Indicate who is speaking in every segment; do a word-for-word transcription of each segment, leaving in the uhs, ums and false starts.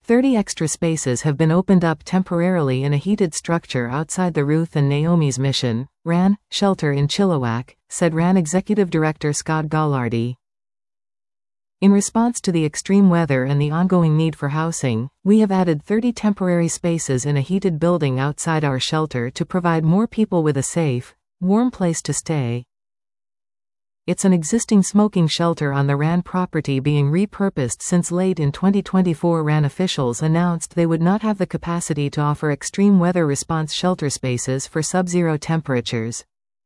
Speaker 1: thirty extra spaces have been opened up temporarily in a heated structure outside the Ruth and Naomi's Mission, R A N, shelter in Chilliwack, said R A N Executive Director Scott Gallardi. In response to the extreme weather and the ongoing need for housing, we have added thirty temporary spaces in a heated building outside our shelter to provide more people with a safe, warm place to stay. It's an existing smoking shelter on the R A N property being repurposed since late in twenty twenty-four. R A N officials announced they would not have the capacity to offer extreme weather response shelter spaces for sub-zero temperatures.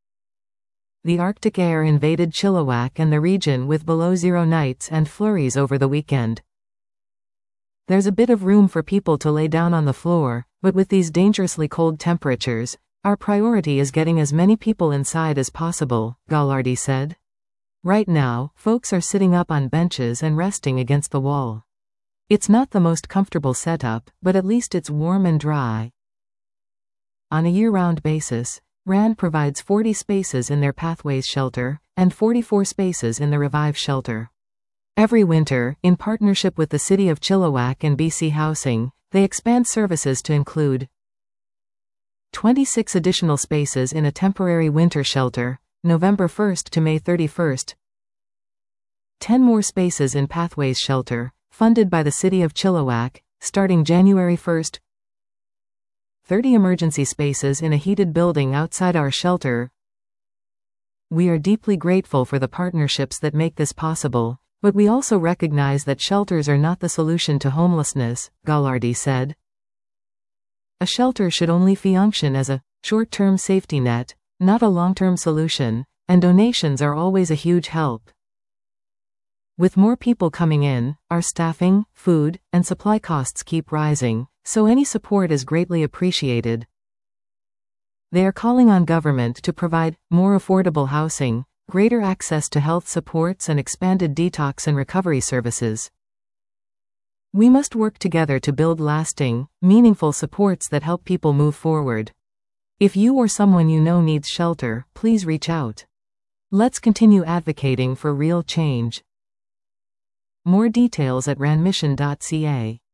Speaker 1: The Arctic air invaded Chilliwack and the region with below-zero nights and flurries over the weekend. There's a bit of room for people to lay down on the floor, but with these dangerously cold temperatures, our priority is getting as many people inside as possible, Gallardi said. Right now, folks are sitting up on benches and resting against the wall. It's not the most comfortable setup, but at least it's warm and dry. On a year-round basis, R A N provides forty spaces in their Pathways shelter, and forty-four spaces in the Revive shelter. Every winter, in partnership with the City of Chilliwack and B C Housing, they expand services to include twenty-six additional spaces in a temporary winter shelter, November first to May thirty-first, ten more spaces in Pathways shelter, funded by the City of Chilliwack, starting January first, thirty emergency spaces in a heated building outside our shelter. We are deeply grateful for the partnerships that make this possible, but we also recognize that shelters are not the solution to homelessness, Gallardi said. A shelter should only function as a short-term safety net, not a long-term solution, and donations are always a huge help. With more people coming in, our staffing, food, and supply costs keep rising, so any support is greatly appreciated. They are calling on government to provide more affordable housing, greater access to health supports and expanded detox and recovery services. We must work together to build lasting, meaningful supports that help people move forward. If you or someone you know needs shelter, please reach out. Let's continue advocating for real change. More details at ranmission dot c a.